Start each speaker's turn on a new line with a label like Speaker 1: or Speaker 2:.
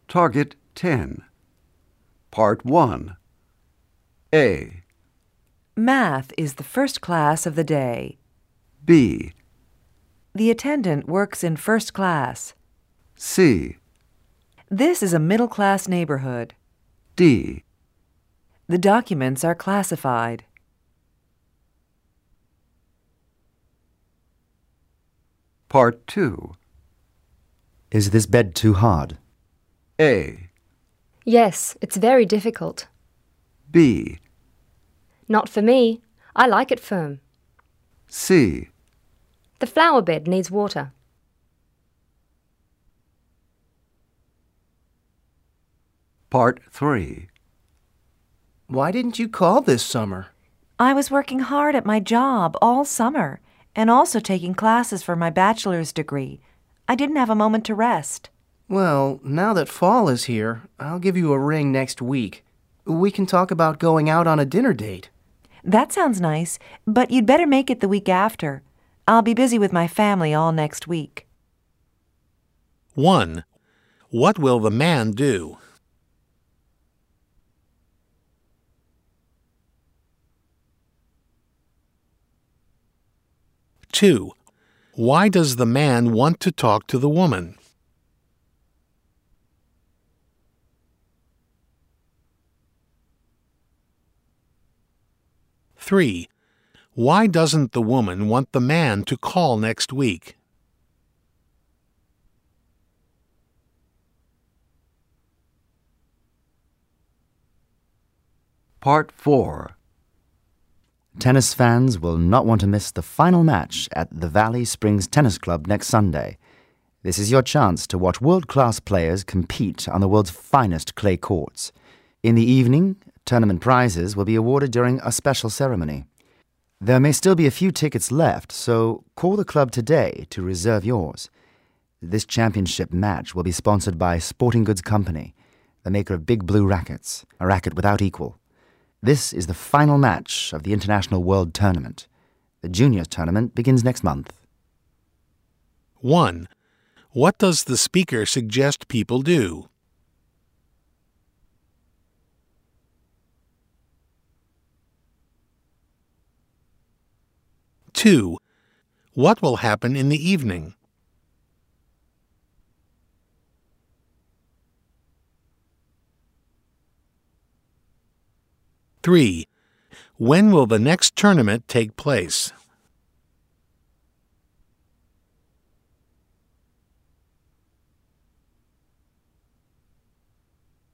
Speaker 1: Target 10. Part 1. A.
Speaker 2: Math is the first class of the day.
Speaker 1: B.
Speaker 2: The attendant works in first class.
Speaker 1: C.
Speaker 2: This is a middle-class neighborhood.
Speaker 1: D.
Speaker 2: The documents are classified.
Speaker 1: Part 2.
Speaker 3: Is this bed too hard?
Speaker 1: A.
Speaker 4: Yes, it's very difficult.
Speaker 1: B.
Speaker 4: Not for me. I like it firm.
Speaker 1: C.
Speaker 4: The flower bed needs water.
Speaker 1: Part 3.
Speaker 5: Why didn't you call this summer?
Speaker 2: I was working hard at my job all summer and also taking classes for my bachelor's degree. I didn't have a moment to rest.
Speaker 5: Well, now that fall is here, I'll give you a ring next week. We can talk about going out on a dinner date.
Speaker 2: That sounds nice, but you'd better make it the week after. I'll be busy with my family all next week.
Speaker 6: 1. What will the man do? Two. Why does the man want to talk to the woman? 3. Why doesn't the woman want the man to call next week?
Speaker 1: Part 4.
Speaker 3: Tennis fans will not want to miss the final match at the Valley Springs Tennis Club next Sunday. This is your chance to watch world-class players compete on the world's finest clay courts. In the evening, tournament prizes will be awarded during a special ceremony. There may still be a few tickets left, so call the club today to reserve yours. This championship match will be sponsored by Sporting Goods Company, the maker of Big Blue rackets, a racket without equal. This is the final match of the International World Tournament. The Juniors Tournament begins next month.
Speaker 6: 1. What does the speaker suggest people do? Two. What will happen in the evening? 3. When will the next tournament take place?